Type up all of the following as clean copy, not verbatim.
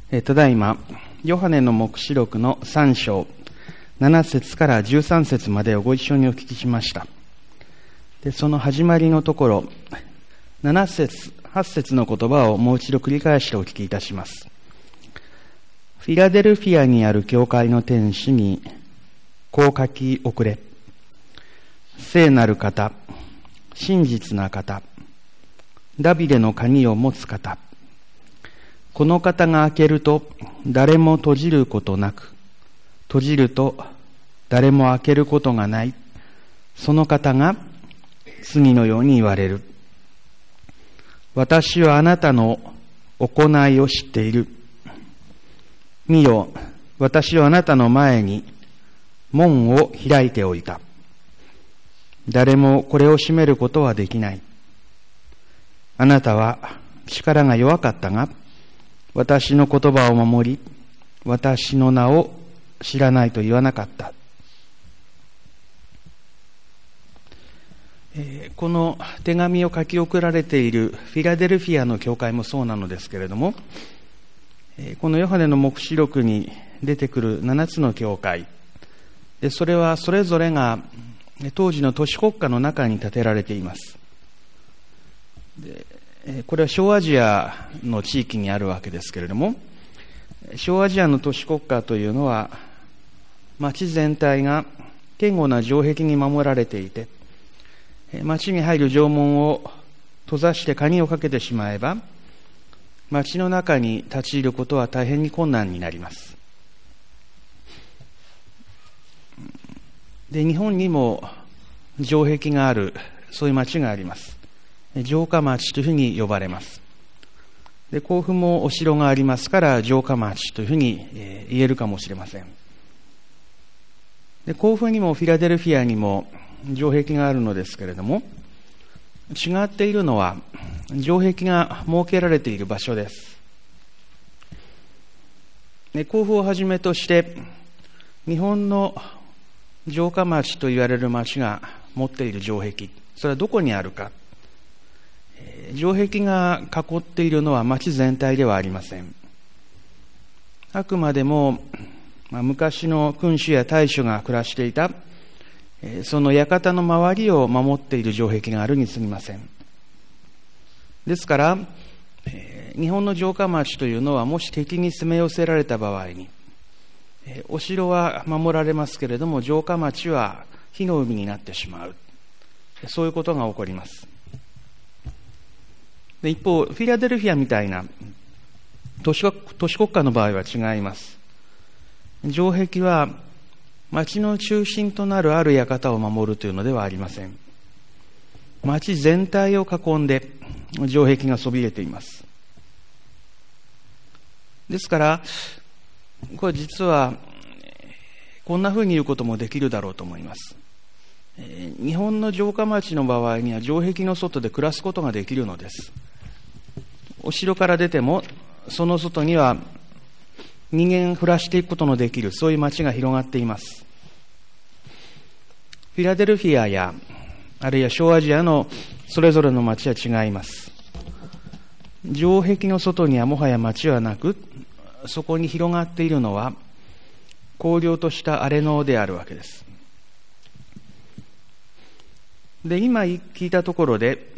ただいまヨハネの黙示録の3章7節から13節までをご一緒にお聞きしました。でその始まりのところ7節8節の言葉をもう一度繰り返してお聞きいたします。フィラデルフィアにある教会の天使にこう書き送れ。聖なる方、真実な方、ダビデの鍵を持つ方、この方が開けると誰も閉じることなく、閉じると誰も開けることがない、その方が次のように言われる。私はあなたの行いを知っている。見よ、私はあなたの前に門を開いておいた。誰もこれを閉めることはできない。あなたは力が弱かったが、私の言葉を守り、私の名を知らないと言わなかった。この手紙を書き送られているフィラデルフィアの教会もそうなのですけれども、このヨハネの黙示録に出てくる7つの教会、それはそれぞれが当時の都市国家の中に建てられています。これは小アジアの地域にあるわけですけれども、小アジアの都市国家というのは町全体が堅固な城壁に守られていて、町に入る城門を閉ざして鍵をかけてしまえば町の中に立ち入ることは大変に困難になります。で、日本にも城壁があるそういう町があります。城下町というふうに呼ばれます。で、甲府もお城がありますから城下町というふうに言えるかもしれません。で、甲府にもフィラデルフィアにも城壁があるのですけれども、違っているのは城壁が設けられている場所です。で、甲府をはじめとして日本の城下町と言われる町が持っている城壁、それはどこにあるか。城壁が囲っているのは町全体ではありません。あくまでも昔の君主や大主が暮らしていたその館の周りを守っている城壁があるに過ぎません。ですから日本の城下町というのはもし敵に攻め寄せられた場合にお城は守られますけれども城下町は火の海になってしまう、そういうことが起こります。で、一方フィラデルフィアみたいな都市国家の場合は違います。城壁は町の中心となるある館を守るというのではありません。町全体を囲んで城壁がそびえています。ですからこれ実はこんなふうに言うこともできるだろうと思います。日本の城下町の場合には城壁の外で暮らすことができるのです。お城から出てもその外には人間暮らしていくことのできるそういう町が広がっています。フィラデルフィアやあるいは小アジアのそれぞれの町は違います。城壁の外にはもはや町はなく、そこに広がっているのは荒涼とした荒れ野であるわけです。で、今聞いたところで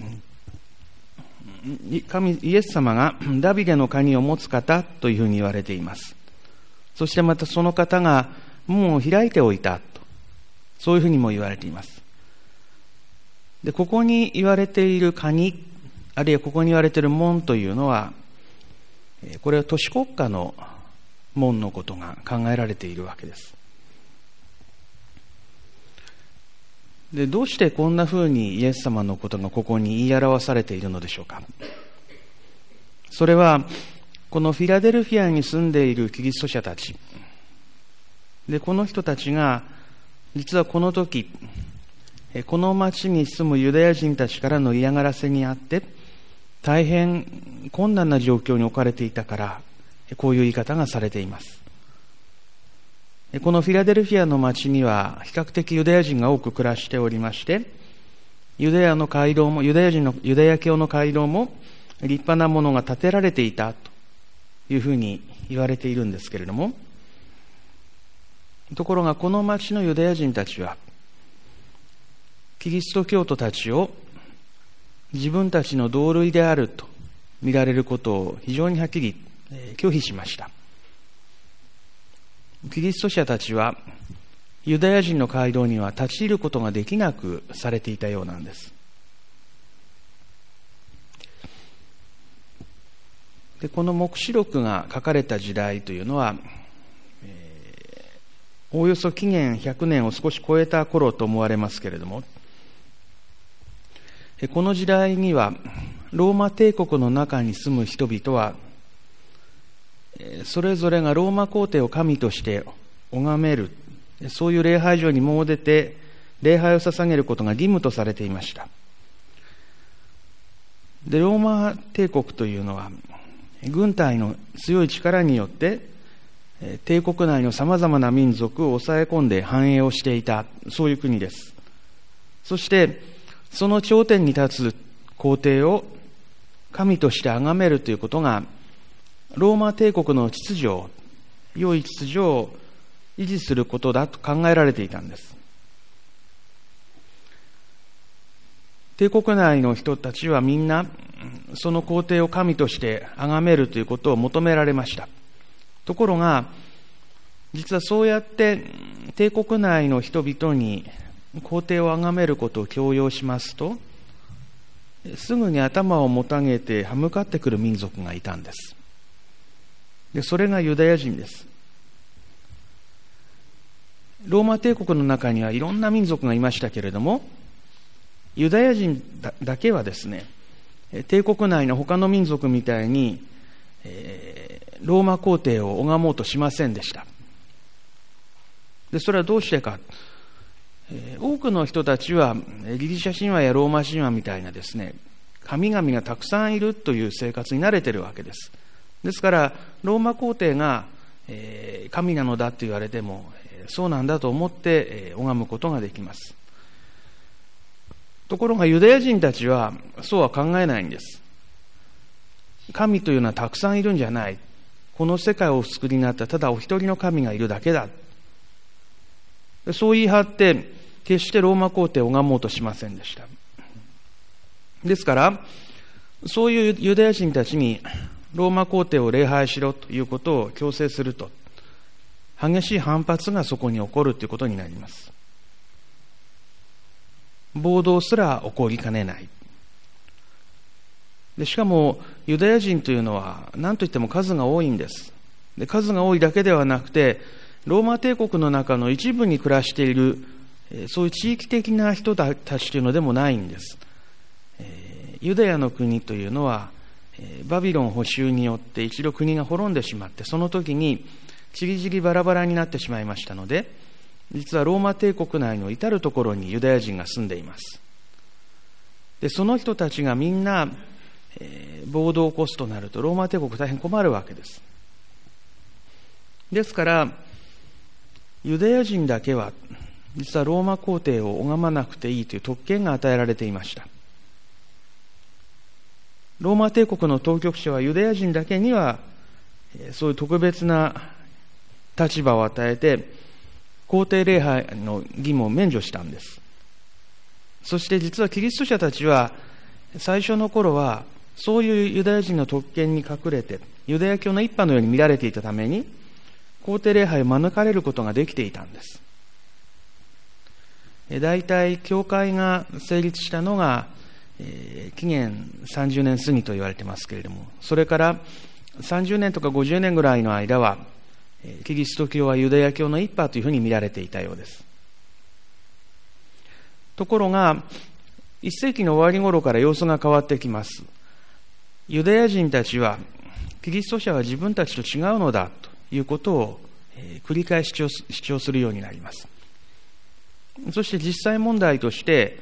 イエス様がダビデの鍵を持つ方というふうに言われています。そしてまたその方が門を開いておいたと、そういうふうにも言われています。で、ここに言われている鍵、あるいはここに言われている門というのは、これは都市国家の門のことが考えられているわけです。で、どうしてこんなふうにイエス様のことがここに言い表されているのでしょうか。それはこのフィラデルフィアに住んでいるキリスト者たちで、この人たちが実はこの時この町に住むユダヤ人たちからの嫌がらせにあって大変困難な状況に置かれていたからこういう言い方がされています。このフィラデルフィアの町には比較的ユダヤ人が多く暮らしておりまして、ユダヤの街道もユダヤ教の街道も立派なものが建てられていたというふうに言われているんですけれども、ところがこの町のユダヤ人たちはキリスト教徒たちを自分たちの同類であると見られることを非常にはっきり拒否しました。キリスト者たちはユダヤ人の街道には立ち入ることができなくされていたようなんです。で、この黙示録が書かれた時代というのは、おおよそ紀元100年を少し超えた頃と思われますけれども、この時代にはローマ帝国の中に住む人々はそれぞれがローマ皇帝を神として拝める、そういう礼拝所に詣でて礼拝を捧げることが義務とされていました。で、ローマ帝国というのは軍隊の強い力によって帝国内のさまざまな民族を抑え込んで繁栄をしていた、そういう国です。そしてその頂点に立つ皇帝を神として崇めるということがローマ帝国の秩序、良い秩序を維持することだと考えられていたんです。帝国内の人たちはみんなその皇帝を神として崇めるということを求められました。ところが実はそうやって帝国内の人々に皇帝を崇めることを強要しますと、すぐに頭をもたげて歯向かってくる民族がいたんです。で、それがユダヤ人です。ローマ帝国の中にはいろんな民族がいましたけれども、ユダヤ人だけはですね、帝国内の他の民族みたいに、ローマ皇帝を拝もうとしませんでした。で、それはどうしてか。多くの人たちはギリシャ神話やローマ神話みたいなですね、神々がたくさんいるという生活に慣れているわけです。ですからローマ皇帝が神なのだと言われてもそうなんだと思って拝むことができます。ところがユダヤ人たちはそうは考えないんです。神というのはたくさんいるんじゃない。この世界をお作りになったただお一人の神がいるだけだ。そう言い張って決してローマ皇帝を拝もうとしませんでした。ですからそういうユダヤ人たちにローマ皇帝を礼拝しろということを強制すると、激しい反発がそこに起こるということになります。暴動すら起こりかねない。で、しかもユダヤ人というのは何といっても数が多いんです。で、数が多いだけではなくてローマ帝国の中の一部に暮らしているそういう地域的な人たちというのでもないんです。ユダヤの国というのはバビロン捕囚によって一度国が滅んでしまって、その時にちりぢりバラバラになってしまいましたので、実はローマ帝国内の至るところにユダヤ人が住んでいます。で、その人たちがみんな、暴動を起こすとなるとローマ帝国大変困るわけです。ですからユダヤ人だけは実はローマ皇帝を拝まなくていいという特権が与えられていました。ローマ帝国の当局者はユダヤ人だけにはそういう特別な立場を与えて皇帝礼拝の義務を免除したんです。そして実はキリスト者たちは最初の頃はそういうユダヤ人の特権に隠れてユダヤ教の一派のように見られていたために皇帝礼拝を免れることができていたんです。大体教会が成立したのが紀元30年過ぎと言われてますけれども、それから30年とか50年ぐらいの間はキリスト教はユダヤ教の一派というふうに見られていたようです。ところが1世紀の終わり頃から様子が変わってきます。ユダヤ人たちはキリスト者は自分たちと違うのだということを繰り返し主張するようになります。そして実際問題として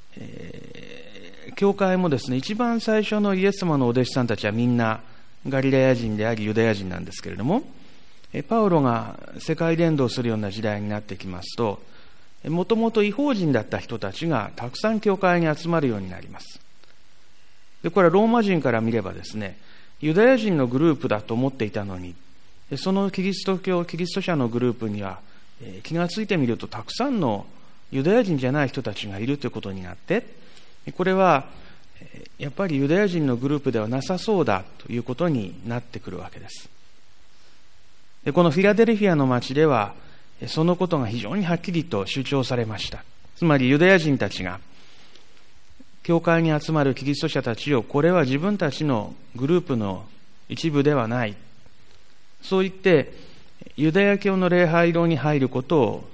教会もですね、一番最初のイエス様のお弟子さんたちはみんなガリラヤ人でありユダヤ人なんですけれども、パウロが世界伝道するような時代になってきますと、もともと異邦人だった人たちがたくさん教会に集まるようになります。で、これはローマ人から見ればですね、ユダヤ人のグループだと思っていたのに、 そのキリスト教、キリスト者のグループには、気がついてみるとたくさんのユダヤ人じゃない人たちがいるということになって、これはやっぱりユダヤ人のグループではなさそうだということになってくるわけです。でこのフィラデルフィアの町ではそのことが非常にはっきりと主張されました。つまりユダヤ人たちが教会に集まるキリスト者たちを、これは自分たちのグループの一部ではない、そう言ってユダヤ教の礼拝堂に入ることを、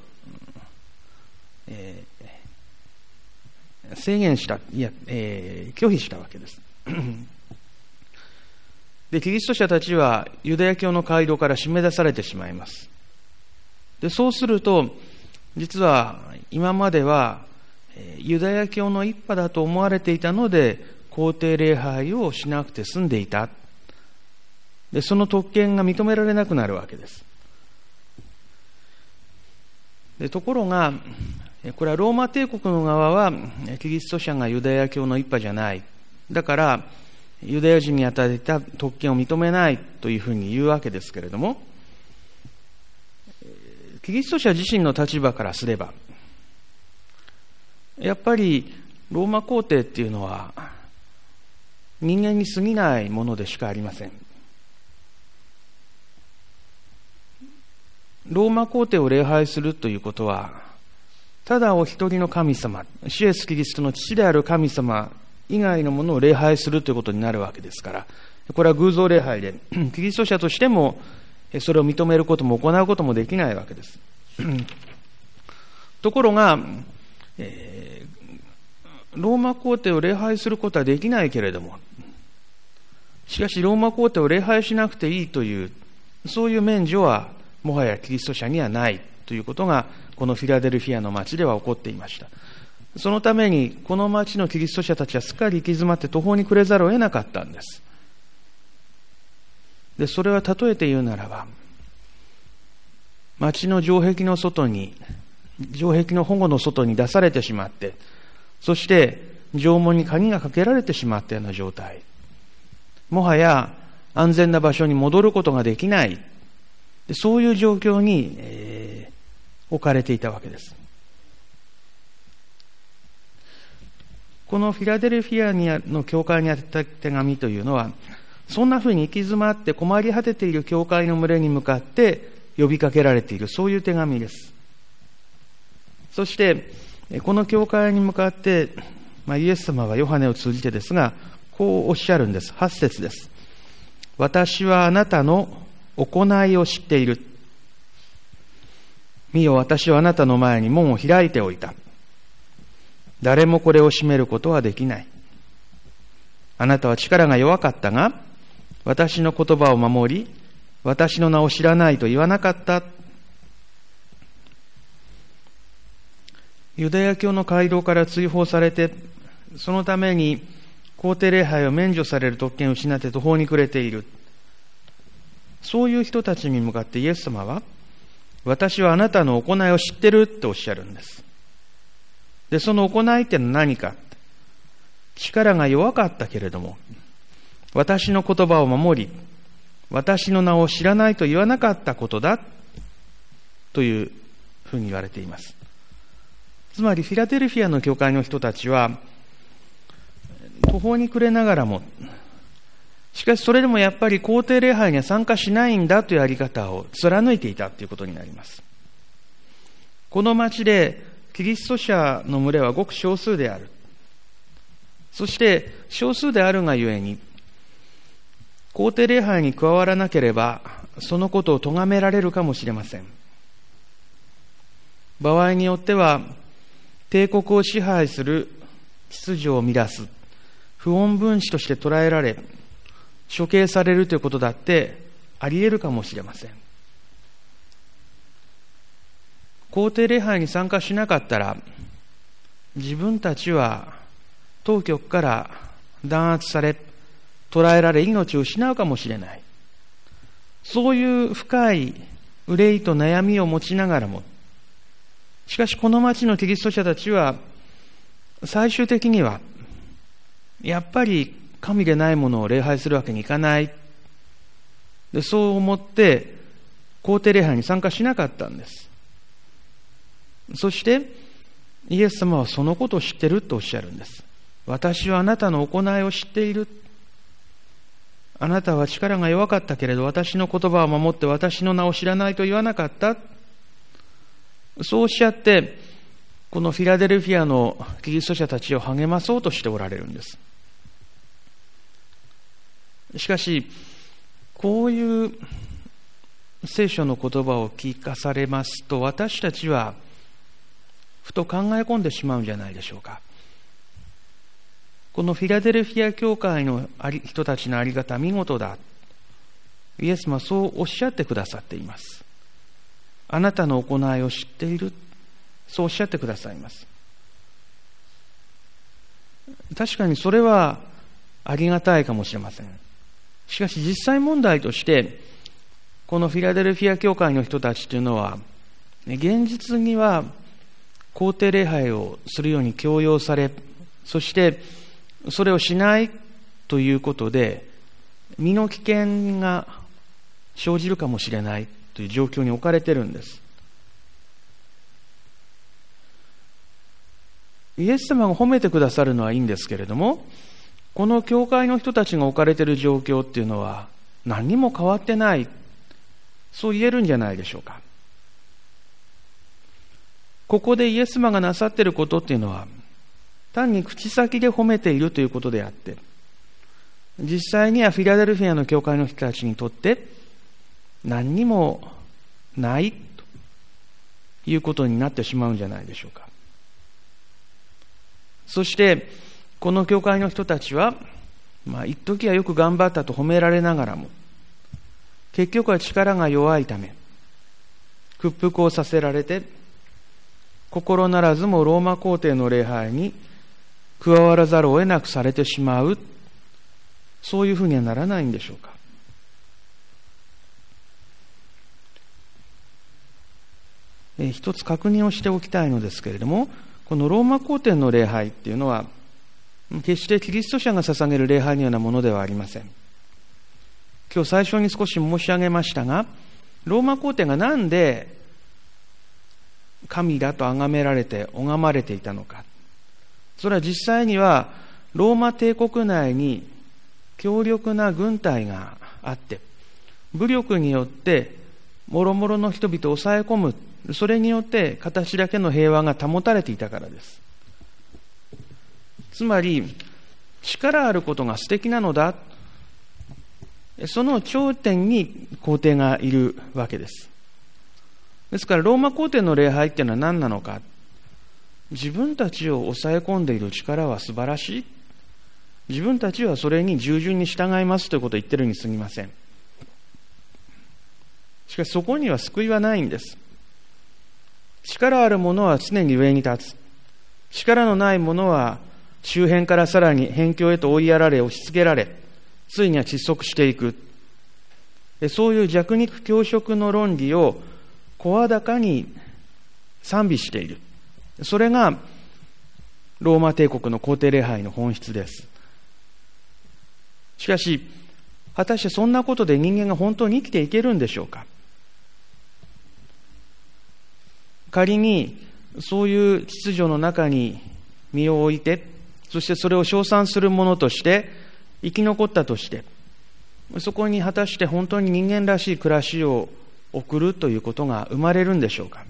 制限した、拒否したわけです。で、キリスト者たちはユダヤ教の街道から締め出されてしまいます。で、そうすると、実は今まではユダヤ教の一派だと思われていたので、皇帝礼拝をしなくて済んでいた。で、その特権が認められなくなるわけです。で、ところが、これはローマ帝国の側は、キリスト者がユダヤ教の一派じゃない。だから、ユダヤ人に与えた特権を認めないというふうに言うわけですけれども、キリスト者自身の立場からすれば、やっぱりローマ皇帝っていうのは人間に過ぎないものでしかありません。ローマ皇帝を礼拝するということは、ただお一人の神様、主イエスキリストの父である神様以外のものを礼拝するということになるわけですから、これは偶像礼拝で、キリスト者としてもそれを認めることも行うこともできないわけです。ところが、ローマ皇帝を礼拝することはできないけれども、しかしローマ皇帝を礼拝しなくていいという、そういう免除はもはやキリスト者にはないということが、このフィラデルフィアの町では起こっていました。そのためにこの町のキリスト者たちはすっかり行き詰まって途方に暮れざるを得なかったんです。で、それは例えて言うならば、町の城壁の保護の外に出されてしまって、そして城門に鍵がかけられてしまったような状態。もはや安全な場所に戻ることができない。そういう状況に、置かれていたわけです。このフィラデルフィアの教会に宛てた手紙というのは、そんなふうに行き詰まって困り果てている教会の群れに向かって呼びかけられている、そういう手紙です。そしてこの教会に向かって、イエス様はヨハネを通じてですが、こうおっしゃるんです。8節です。私はあなたの行いを知っている。見よ、私はあなたの前に門を開いておいた。誰もこれを閉めることはできない。あなたは力が弱かったが、私の言葉を守り、私の名を知らないと言わなかった。ユダヤ教の街道から追放されて、そのために皇帝礼拝を免除される特権を失って途方に暮れている。そういう人たちに向かってイエス様は、私はあなたの行いを知ってるっておっしゃるんです。で、その行いってのは何か。力が弱かったけれども、私の言葉を守り、私の名を知らないと言わなかったことだというふうに言われています。つまりフィラデルフィアの教会の人たちは途方に暮れながらも、しかしそれでもやっぱり皇帝礼拝には参加しないんだというやり方を貫いていたということになります。この町でキリスト者の群れはごく少数である。そして少数であるがゆえに、皇帝礼拝に加わらなければそのことを咎められるかもしれません。場合によっては帝国を支配する秩序を乱す不穏分子として捉えられ、処刑されるということだってあり得るかもしれません。皇帝礼拝に参加しなかったら、自分たちは当局から弾圧され、捕らえられ、命を失うかもしれない。そういう深い憂いと悩みを持ちながらも、しかしこの町のキリスト者たちは最終的にはやっぱり神でないものを礼拝するわけにいかない。で、そう思って皇帝礼拝に参加しなかったんです。そしてイエス様はそのことを知ってるとおっしゃるんです。私はあなたの行いを知っている。あなたは力が弱かったけれど私の言葉を守って私の名を知らないと言わなかった。そうおっしゃってこのフィラデルフィアのキリスト者たちを励まそうとしておられるんです。しかしこういう聖書の言葉を聞かされますと、私たちはふと考え込んでしまうんじゃないでしょうか。このフィラデルフィア教会の人たちのあり方見事だ。イエス様はそうおっしゃってくださっています。あなたの行いを知っている。そうおっしゃってくださいます。確かにそれはありがたいかもしれません。しかし実際問題として、このフィラデルフィア教会の人たちというのは、現実には皇帝礼拝をするように強要され、そしてそれをしないということで、身の危険が生じるかもしれないという状況に置かれているんです。イエス様が褒めてくださるのはいいんですけれども、この教会の人たちが置かれている状況っていうのは何にも変わってない、そう言えるんじゃないでしょうか。ここでイエス様がなさっていることっていうのは単に口先で褒めているということであって、実際にはフィラデルフィアの教会の人たちにとって何にもないということになってしまうんじゃないでしょうか。そしてこの教会の人たちは、一時はよく頑張ったと褒められながらも、結局は力が弱いため屈服をさせられて、心ならずもローマ皇帝の礼拝に加わらざるを得なくされてしまう、そういうふうにはならないんでしょうか。一つ確認をしておきたいのですけれども、このローマ皇帝の礼拝っていうのは決してキリスト者が捧げる礼拝のようなものではありません。今日最初に少し申し上げましたが、ローマ皇帝がなんで神だと崇められて拝まれていたのか。それは実際にはローマ帝国内に強力な軍隊があって、武力によって諸々の人々を抑え込む、それによって形だけの平和が保たれていたからです。つまり力あることが素敵なのだ、その頂点に皇帝がいるわけです。ですからローマ皇帝の礼拝っていうのは何なのか。自分たちを抑え込んでいる力は素晴らしい。自分たちはそれに従順に従いますということを言ってるに過ぎません。しかしそこには救いはないんです。力ある者は常に上に立つ。力のない者は周辺からさらに辺境へと追いやられ、押し付けられ、ついには窒息していく。そういう弱肉強食の論理を声高に賛美している。それがローマ帝国の皇帝礼拝の本質です。しかし、果たしてそんなことで人間が本当に生きていけるんでしょうか。仮にそういう秩序の中に身を置いて、そしてそれを称賛するものとして生き残ったとして、そこに果たして本当に人間らしい暮らしを送るということが生まれるんでしょうか。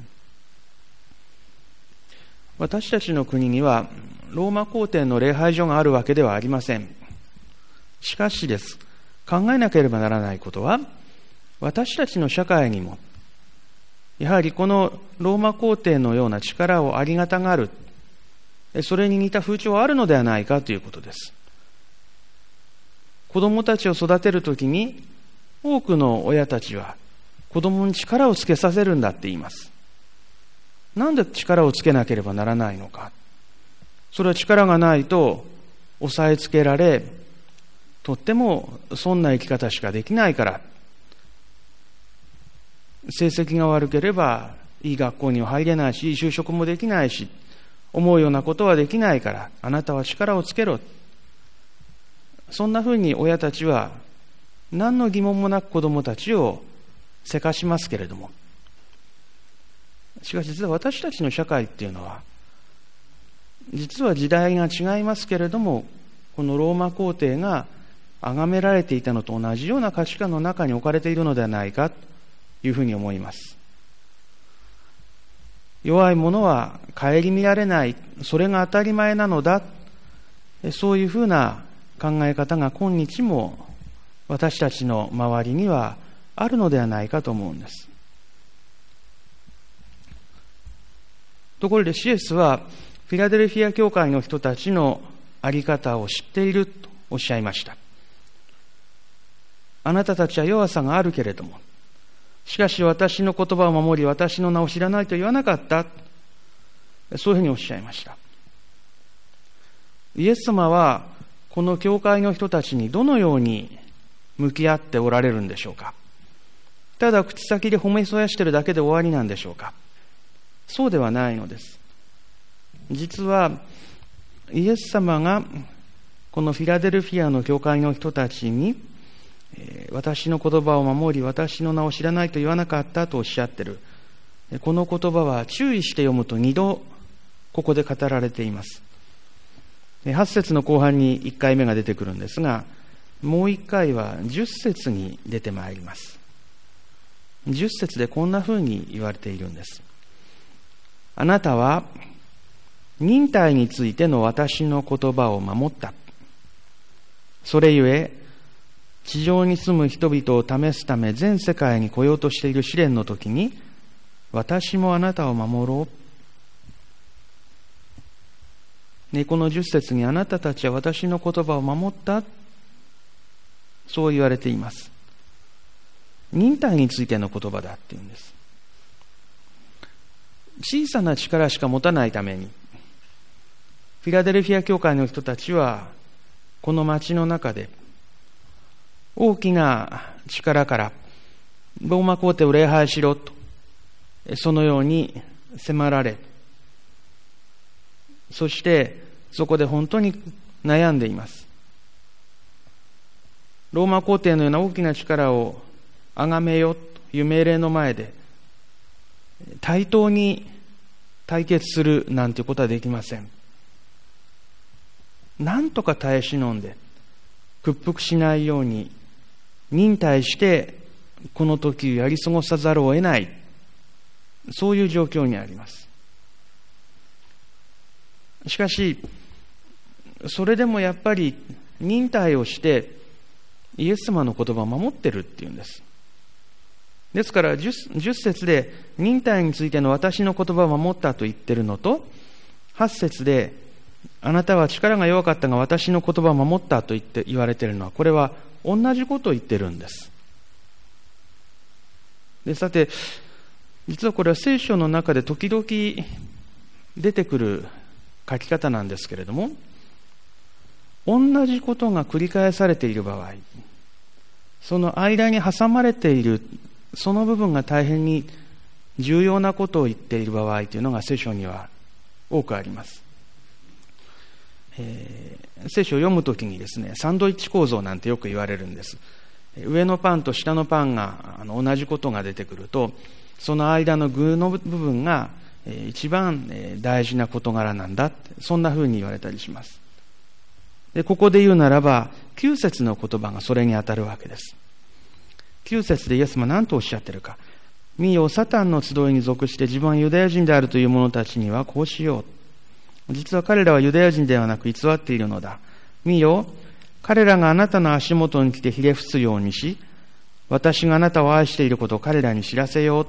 私たちの国にはローマ皇帝の礼拝所があるわけではありません。しかしです、考えなければならないことは、私たちの社会にもやはりこのローマ皇帝のような力をありがたがる、それに似た風潮はあるのではないかということです。子供たちを育てるときに多くの親たちは子供に力をつけさせるんだって言います。なんで力をつけなければならないのか。それは力がないと抑えつけられ、とってもそんな生き方しかできないから。成績が悪ければいい学校には入れないし、就職もできないし、思うようなことはできないから、あなたは力をつけろ。そんなふうに親たちは何の疑問もなく子供たちをせかしますけれども、しかし実は私たちの社会っていうのは、実は時代が違いますけれども、このローマ皇帝が崇められていたのと同じような価値観の中に置かれているのではないかというふうに思います。弱い者は顧みられない、それが当たり前なのだ、そういうふうな考え方が今日も私たちの周りにはあるのではないかと思うんです。ところでイエスはフィラデルフィア教会の人たちの在り方を知っているとおっしゃいました。あなたたちは弱さがあるけれども、しかし私の言葉を守り、私の名を知らないと言わなかった。そういうふうにおっしゃいました。イエス様はこの教会の人たちにどのように向き合っておられるんでしょうか。ただ口先で褒めそやしているだけで終わりなんでしょうか。そうではないのです。実はイエス様がこのフィラデルフィアの教会の人たちに、私の言葉を守り、私の名を知らないと言わなかったとおっしゃっている。この言葉は注意して読むと2度ここで語られています。8節の後半に1回目が出てくるんですが、もう1回は10節に出てまいります。10節でこんなふうに言われているんです。あなたは忍耐についての私の言葉を守った。それゆえ地上に住む人々を試すため全世界に来ようとしている試練の時に、私もあなたを守ろう。この10節にあなたたちは私の言葉を守った、そう言われています。忍耐についての言葉だっていうんです。小さな力しか持たないために、フィラデルフィア教会の人たちはこの町の中で大きな力からローマ皇帝を礼拝しろと、そのように迫られ、そしてそこで本当に悩んでいます。ローマ皇帝のような大きな力を崇めよという命令の前で対等に対決するなんていうことはできません。なんとか耐え忍んで屈服しないように忍耐してこの時をやり過ごさざるを得ない、そういう状況にあります。しかしそれでもやっぱり忍耐をしてイエス様の言葉を守ってるっていうんです。ですから 10節で忍耐についての私の言葉を守ったと言ってるのと、8節であなたは力が弱かったが私の言葉を守ったと言われているのは、これは同じことを言ってるんです。で、さて実はこれは聖書の中で時々出てくる書き方なんですけれども、同じことが繰り返されている場合、その間に挟まれているその部分が大変に重要なことを言っている場合というのが聖書には多くあります。聖書を読むときにですね、サンドイッチ構造なんてよく言われるんです。上のパンと下のパンが同じことが出てくると、その間の具の部分が一番大事な事柄なんだって、そんな風に言われたりします。で、ここで言うならば9節の言葉がそれに当たるわけです。9節でイエス様は何とおっしゃってるか。見よ、サタンの集いに属して自分はユダヤ人であるという者たちにはこうしよう。実は彼らはユダヤ人ではなく偽っているのだ。見よ、彼らがあなたの足元に来てひれ伏すようにし、私があなたを愛していることを彼らに知らせよう。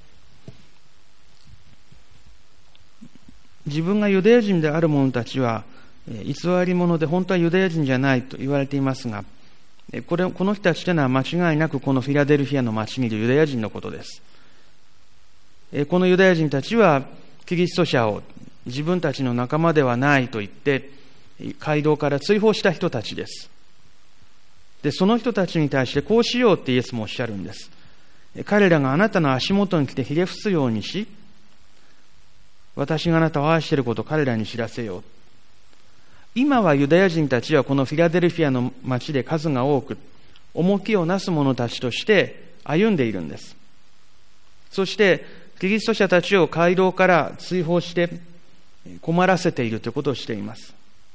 自分がユダヤ人である者たちは偽り者で本当はユダヤ人じゃないと言われていますが、この人たちというのは間違いなくこのフィラデルフィアの町にいるユダヤ人のことです。このユダヤ人たちはキリスト者を自分たちの仲間ではないと言って街道から追放した人たちです。で、その人たちに対してこうしようってイエスもおっしゃるんです。彼らがあなたの足元に来てひれ伏すようにし、私があなたを愛していることを彼らに知らせよう。今はユダヤ人たちはこのフィラデルフィアの町で数が多く重きをなす者たちとして歩んでいるんです。 そしてキリスト者たちを街道から追放して困らせているということをしています。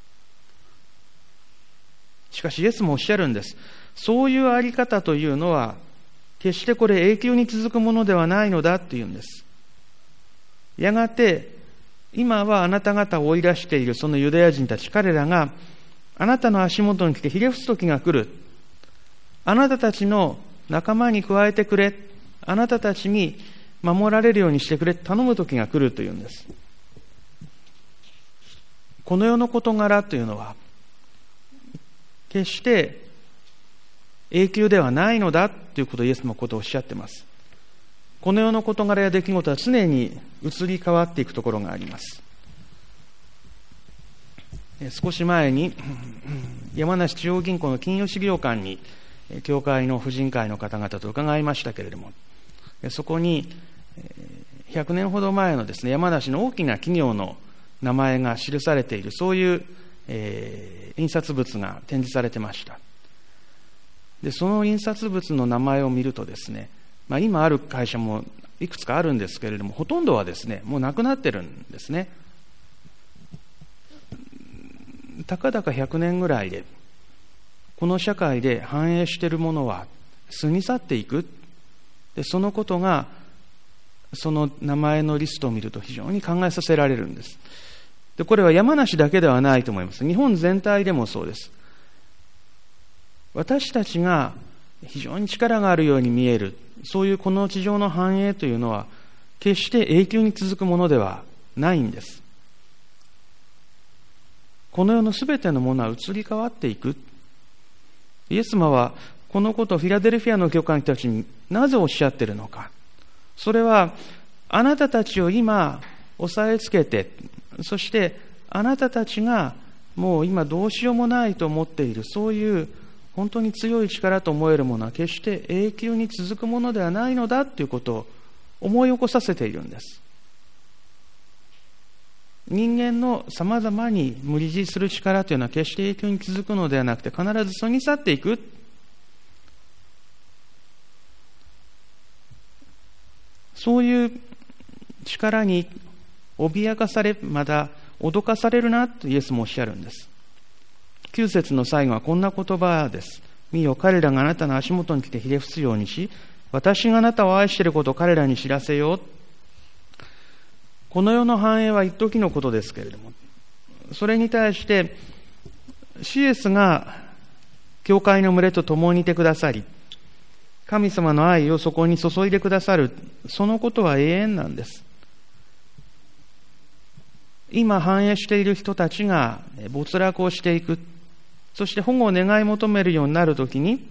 しかしイエスもおっしゃるんです。そういうあり方というのは決してこれ永久に続くものではないのだというんです。やがて今はあなた方を追い出しているそのユダヤ人たち、彼らがあなたの足元に来てひれ伏す時が来る。あなたたちの仲間に加えてくれ。あなたたちに守られるようにしてくれ。頼む時が来るというんです。この世の事柄というのは決して永久ではないのだということをイエスのことをおっしゃっています。この世の事柄や出来事は常に移り変わっていくところがあります。少し前に山梨中央銀行の金融資料館に教会の婦人会の方々と伺いましたけれども、そこに100年ほど前のですね、山梨の大きな企業の名前が記されている、そういう印刷物が展示されてました。で、その印刷物の名前を見るとですね、今ある会社もいくつかあるんですけれども、ほとんどはですね、もうなくなってるんですね。たかだか100年ぐらいで、この社会で繁栄しているものは過ぎ去っていく。で、そのことが、その名前のリストを見ると非常に考えさせられるんです。で、これは山梨だけではないと思います。日本全体でもそうです。私たちが非常に力があるように見える、そういうこの地上の繁栄というのは、決して永久に続くものではないんです。この世のすべてのものは移り変わっていく。イエス様はこのことをフィラデルフィアの教会の人たちになぜおっしゃっているのか。それはあなたたちを今押さえつけて、そしてあなたたちがもう今どうしようもないと思っている、そういう本当に強い力と思えるものは決して永久に続くものではないのだということを思い起こさせているんです。人間のさまざまに無理強いする力というのは決して永久に続くのではなくて、必ず過ぎ去っていく。そういう力に脅かされ、また脅かされるなとイエスもおっしゃるんです。9節の最後はこんな言葉です。見よ、彼らがあなたの足元に来てひれ伏すようにし、私があなたを愛していることを彼らに知らせよう。この世の繁栄は一時のことですけれども、それに対してシエスが教会の群れと共にいてくださり、神様の愛をそこに注いでくださる、そのことは永遠なんです。今繁栄している人たちが没落をしていく、そして保護を願い求めるようになるときに、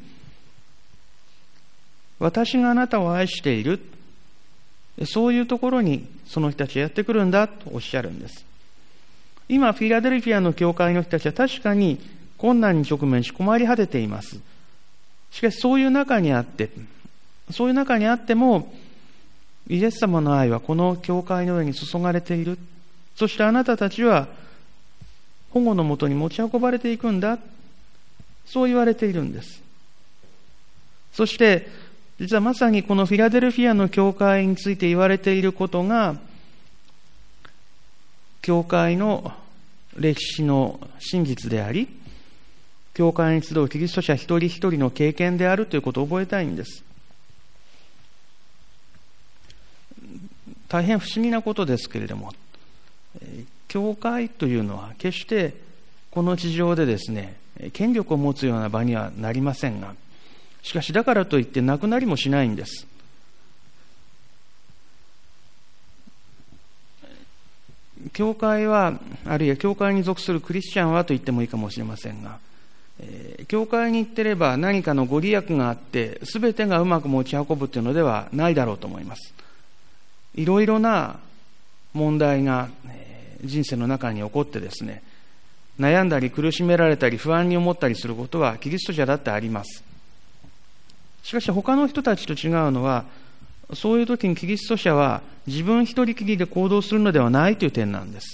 私があなたを愛している、そういうところにその人たちがやってくるんだとおっしゃるんです。今フィラデルフィアの教会の人たちは確かに困難に直面し困り果てています。しかしそういう中にあってもイエス様の愛はこの教会の上に注がれている。そしてあなたたちは保護のもとに持ち運ばれていくんだ、そう言われているんです。そして実はまさにこのフィラデルフィアの教会について言われていることが、教会の歴史の真実であり、教会に集うキリスト者一人一人の経験であるということを覚えたいんです。大変不思議なことですけれども、教会というのは決してこの地上でですね、権力を持つような場にはなりませんが、しかしだからといってなくなりもしないんです。教会は、あるいは教会に属するクリスチャンはと言ってもいいかもしれませんが、教会に行ってれば何かのご利益があって全てがうまく持ち運ぶというのではないだろうと思います。いろいろな問題が人生の中に起こってですね、悩んだり苦しめられたり不安に思ったりすることはキリスト者だってあります。しかし他の人たちと違うのは、そういう時にキリスト者は自分一人きりで行動するのではないという点なんです。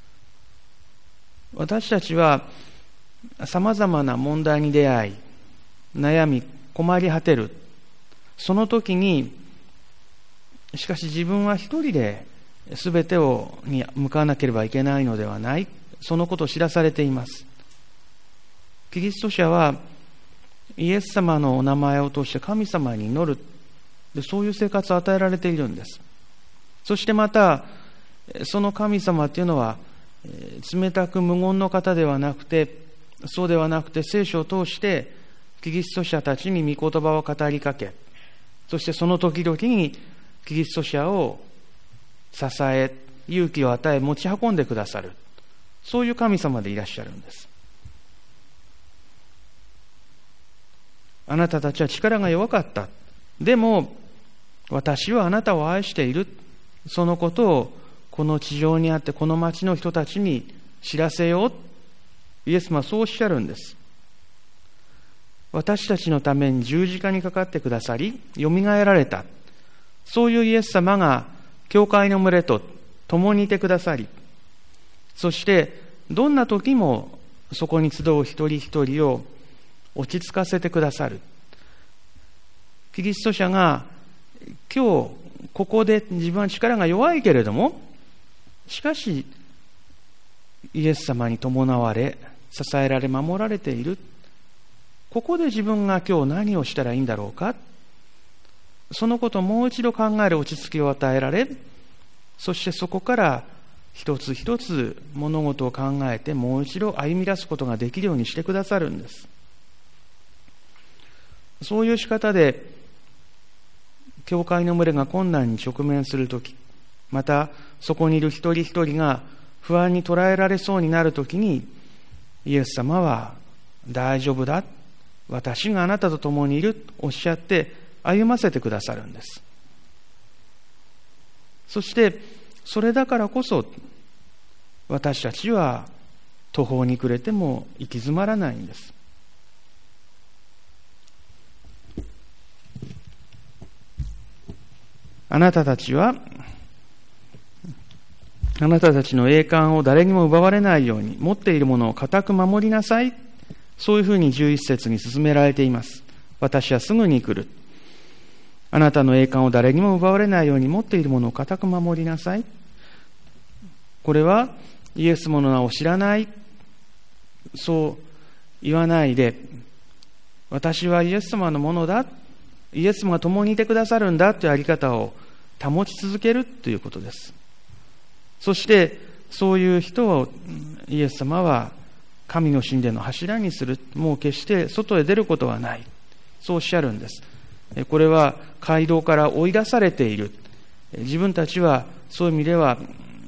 私たちはさまざまな問題に出会い、悩み困り果てる、その時にしかし自分は一人で全てに向かわなければいけないのではない、そのことを知らされています。キリスト者はイエス様のお名前を通して神様に祈る、そういう生活を与えられているんです。そしてまたその神様というのは冷たく無言の方ではなくて、そうではなくて聖書を通してキリスト者たちに御言葉を語りかけ、そしてその時々にキリスト者を支え、勇気を与え持ち運んでくださる、そういう神様でいらっしゃるんです。あなたたちは力が弱かった。でも私はあなたを愛している。そのことをこの地上にあってこの町の人たちに知らせよう。イエス様はそうおっしゃるんです。私たちのために十字架にかかってくださり、よみがえられた。そういうイエス様が教会の群れと共にいてくださり、そしてどんな時もそこに集う一人一人を落ち着かせてくださる。キリスト者が今日ここで自分は力が弱いけれども、しかしイエス様に伴われ支えられ守られている。ここで自分が今日何をしたらいいんだろうか、そのことをもう一度考える落ち着きを与えられ、そしてそこから一つ一つ物事を考えてもう一度歩み出すことができるようにしてくださるんです。そういう仕方で教会の群れが困難に直面するとき、またそこにいる一人一人が不安に捉えられそうになるときに、イエス様は大丈夫だ、私があなたと共にいるとおっしゃって歩ませてくださるんです。そしてそれだからこそ私たちは途方に暮れても行き詰まらないんです。あなたたちの栄冠を誰にも奪われないように持っているものを固く守りなさい。そういうふうに11節に進められています。私はすぐに来る。あなたの栄冠を誰にも奪われないように持っているものを固く守りなさい。これはイエス様の名を知らない、そう言わないで、私はイエス様のものだ、イエス様が共にいてくださるんだというあり方を保ち続けるということです。そしてそういう人をイエス様は神の神殿の柱にする。もう決して外へ出ることはない。そうおっしゃるんです。これは街道から追い出されている。自分たちはそういう意味では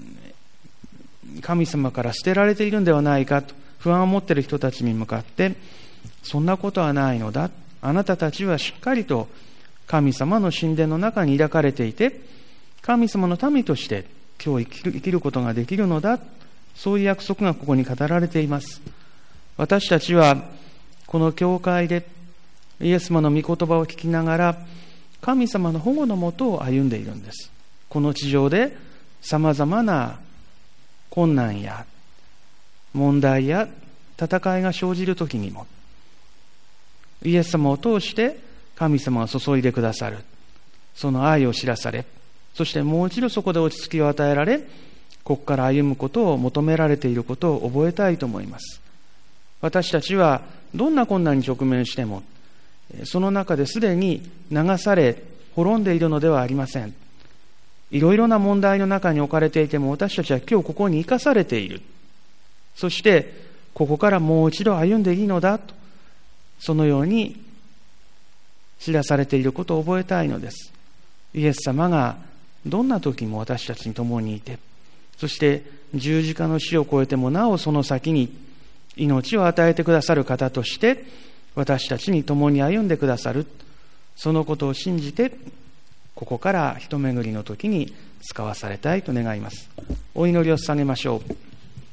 神様から捨てられているんではないかと不安を持っている人たちに向かって、そんなことはないのだ。あなたたちはしっかりと神様の神殿の中に抱かれていて、神様の民として今日生きることができるのだ。そういう約束がここに語られています。私たちはこの教会でイエス様の御言葉を聞きながら神様の保護のもとを歩んでいるんです。この地上でさまざまな困難や問題や戦いが生じるときにも、イエス様を通して神様が注いでくださるその愛を知らされ、そしてもう一度そこで落ち着きを与えられ、ここから歩むことを求められていることを覚えたいと思います。私たちはどんな困難に直面しても、その中ですでに流され滅んでいるのではありません。いろいろな問題の中に置かれていても、私たちは今日ここに生かされている。そしてここからもう一度歩んでいいのだと、そのように知らされていることを覚えたいのです。イエス様がどんな時も私たちに共にいて、そして十字架の死を超えてもなおその先に命を与えてくださる方として私たちに共に歩んでくださる、そのことを信じてここから一巡りの時に使わされたいと願います。お祈りを捧げましょう。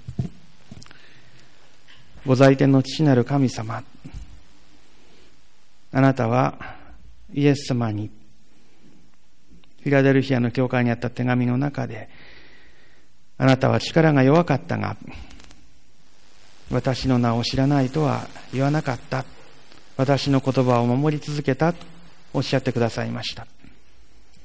ご在天の父なる神様、あなたはイエス様にフィラデルフィアの教会にあった手紙の中で、あなたは力が弱かったが私の名を知らないとは言わなかった、私の言葉を守り続けたとおっしゃってくださいました。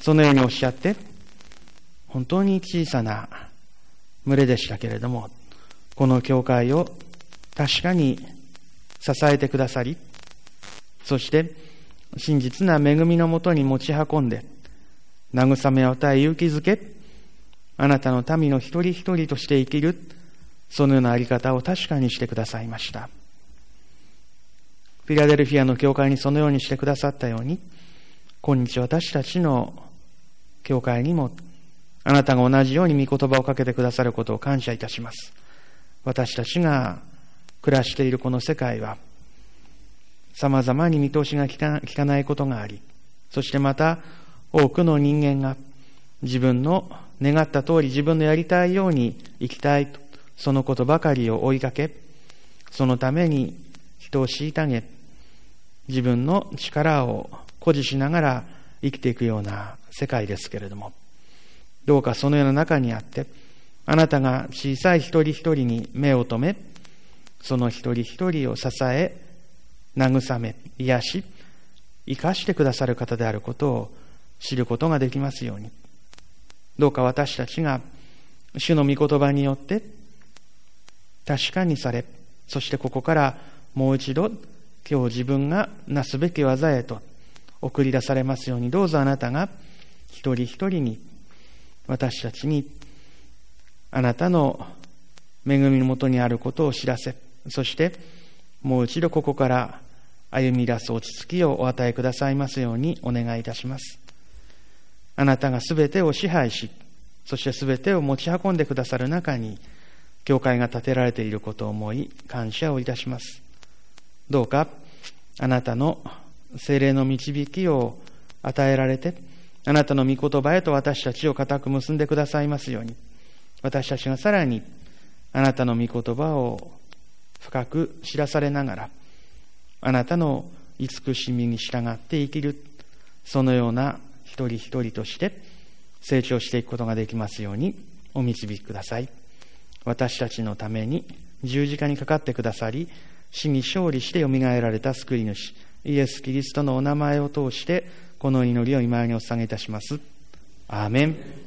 そのようにおっしゃって、本当に小さな群れでしたけれども、この教会を確かに支えてくださり、そして真実な恵みのもとに持ち運んで、慰めを与え勇気づけ、あなたの民の一人一人として生きる、そのようなあり方を確かにしてくださいました。フィラデルフィアの教会にそのようにしてくださったように、今日私たちの教会にもあなたが同じように御言葉をかけてくださることを感謝いたします。私たちが暮らしているこの世界は、様々に見通しが利かないことがあり、そしてまた多くの人間が自分の願った通り、自分のやりたいように生きたいと、そのことばかりを追いかけ、そのために人を虐げ、自分の力を誇示しながら生きていくような世界ですけれども、どうかそのような中にあって、あなたが小さい一人一人に目を留め、その一人一人を支え、慰め、癒し、生かしてくださる方であることを知ることができますように、どうか私たちが主の御言葉によって確かにされ、そしてここからもう一度今日自分がなすべき技へと送り出されますように、どうぞあなたが一人一人に、私たちにあなたの恵みのもとにあることを知らせ、そしてもう一度ここから歩み出す落ち着きをお与えくださいますようにお願いいたします。あなたがすべてを支配し、そしてすべてを持ち運んでくださる中に教会が建てられていることを思い感謝をいたします。どうかあなたの聖霊の導きを与えられて、あなたの御言葉へと私たちを固く結んでくださいますように、私たちがさらにあなたの御言葉を深く知らされながら、あなたの慈しみに従って生きる、そのような一人一人として成長していくことができますようにお導きください。私たちのために十字架にかかってくださり、死に勝利してよみがえられた救い主イエス・キリストのお名前を通してこの祈りを今にお捧げいたします。アーメン。